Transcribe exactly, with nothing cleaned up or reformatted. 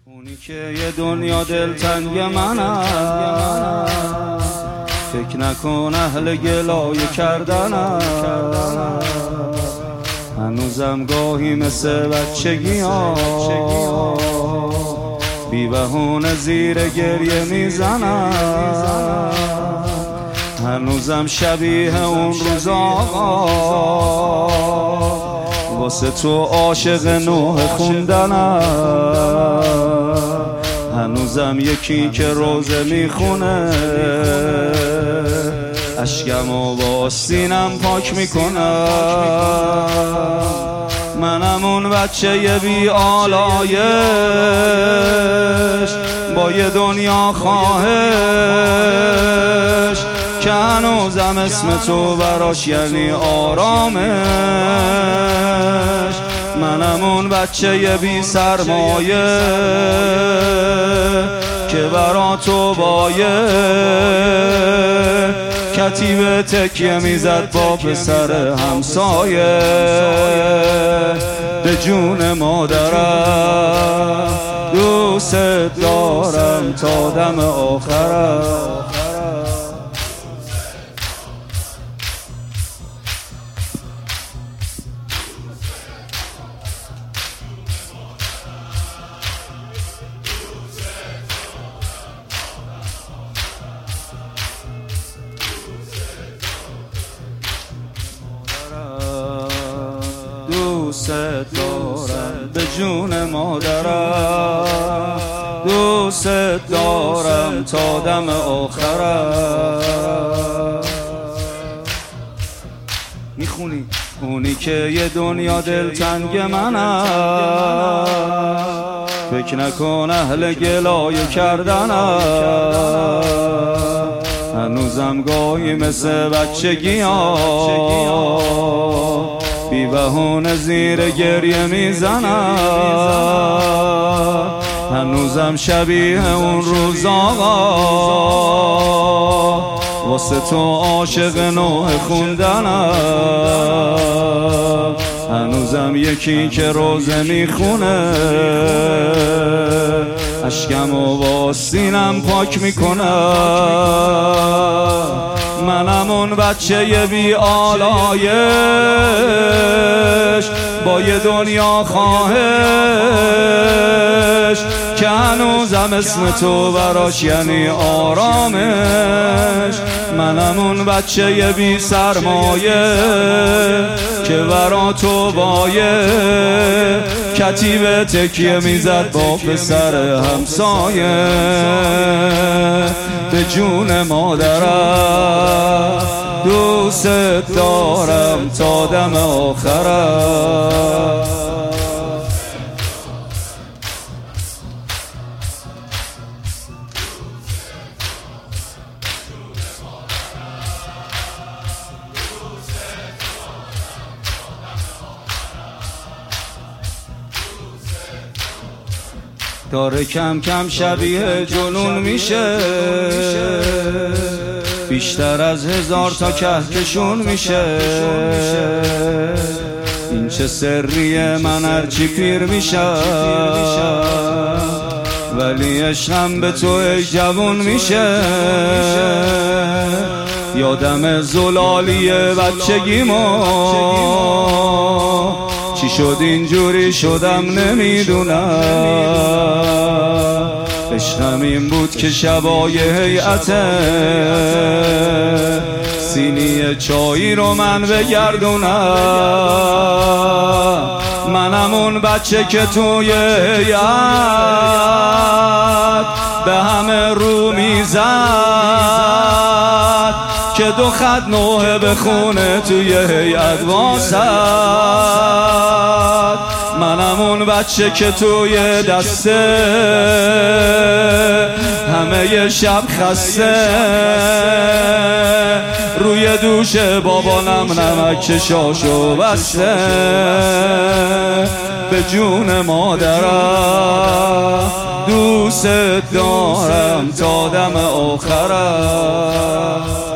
اونی که یه دنیا دلتنگ منم، فکر نکن اهل گلایه کردنم. هنوزم گاهی مثل بچگی ها بی بهونه زیر گریه میزنم. هنوزم شبیه اون روز آقا واسه تو عاشق نوح خوندنم. هنوزم یکی که روزه میخونه اشکم و با سینم پاک میکنم. منم اون بچه ی بی آلایش با یه دنیا خواهش که هنوزم اسم تو براش یعنی آرامش. منم اون بچه ی بی سرمایه که برا تو بایه کتیبه تکیه میزد با پسر همسایه. به جون مادرم دوست دارم تا دم آخرم. دوست دارم به جون مادرم، دوست دارم تا دم آخرم. میخونی اونی که یه دنیا دلتنگ منم، فکر نکن اهل گلایه کردنم. هنوزم گاهی مثل بچگی ها بی بهونه زیر گریه میزنم. هنوزم شبیه اون روز آقا واسه تو عاشق نوح خوندنم. هنوزم یکی که روزه میخونه اشکم و با سینم پاک میکنم. منم اون بچه ی بی آلایش با یه دنیا خواهش که هنوزم اسم تو براش یعنی آرامش. منم اون بچه ی بی سرمایه که برا تو بایه کتیبه تکیه میزد با پسر همسایه. به جون مادرم دوست دارم تا دم آخرم. داره کم کم شبیه جنون میشه، بیشتر از هزار تا کهکشون میشه. این چه سریه من هرچی پیر میشم ولی عشقم به تو ای جوون میشه. یادم زلالی بچگیمو چی شد اینجوری شدم نمیدونم. عشقم این بود که شبای هیئته سینی چایی رو من بگردونم. منم اون بچه که توی هیئت به همه رو میزد که دو خط نوحه بخونه توی هیئت واسد. منم اون بچه که توی دسته همه شب خسته روی دوش بابانم نمک چشاشو بسته. به جون مادرم دوست دارم تا دم آخرم.